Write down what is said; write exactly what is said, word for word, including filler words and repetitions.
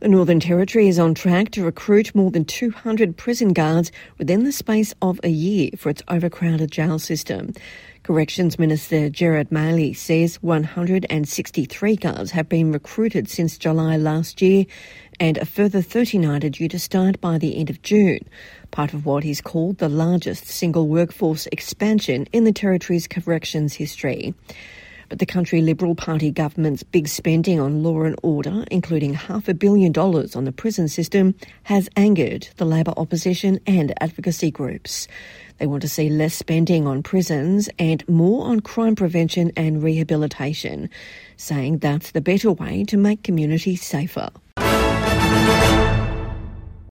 The Northern Territory is on track to recruit more than two hundred prison guards within the space of a year for its overcrowded jail system. Corrections Minister Gerard Maley says one hundred sixty-three guards have been recruited since July last year, and a further thirty-nine are due to start by the end of June, part of what is called the largest single workforce expansion in the Territory's corrections history. But the country Liberal Party government's big spending on law and order, including half a billion dollars on the prison system, has angered the Labor opposition and advocacy groups. They want to see less spending on prisons and more on crime prevention and rehabilitation, saying that's the better way to make communities safer.